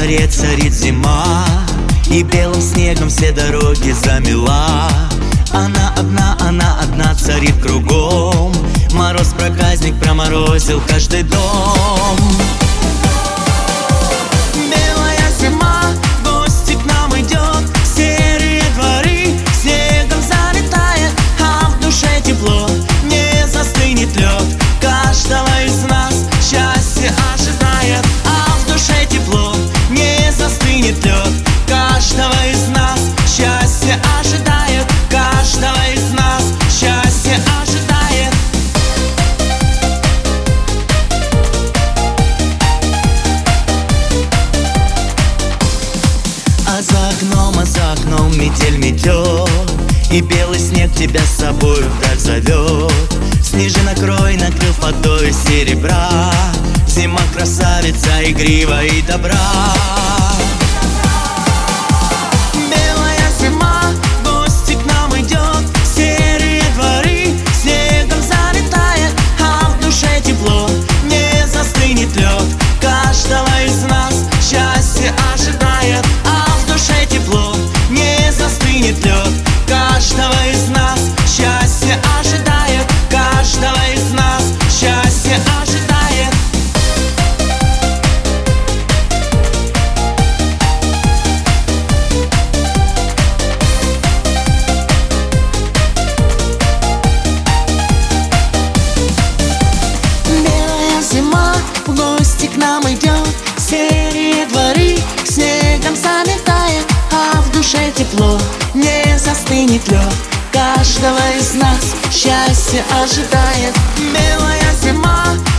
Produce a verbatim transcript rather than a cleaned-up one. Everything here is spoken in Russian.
дворе царит зима, и белым снегом все дороги замела. Она одна, она одна царит кругом. Мороз-проказник проморозил каждый дом. Белая зима, в гости к нам идет, серые дворы снегом залетает, а в душе тепло, не застынет лед. Каждого из нас счастье ожидает, а в душе тепло, не застынет лед. Каждого из нас счастье ожидает, каждого из нас счастье ожидает. А за окном, а за окном метель метет, и белый снег тебя с собой вдаль зовет. Снежинок рой накрыл водой серебра, зима красавица игрива и добра. Белая зима, в гости к нам идет, серые дворы снегом залетает, а в душе тепло, не застынет лед. Каждого из нас счастье ожидает, а в душе тепло, не застынет лед. Каждого из нас счастье ожидает, каждого из нас счастье ожидает. Белая зима, в гости к нам идет, серые дворы снегом заметает, а в душе тепло, не застынет лед. Каждого из нас счастье ожидает. Белая зима,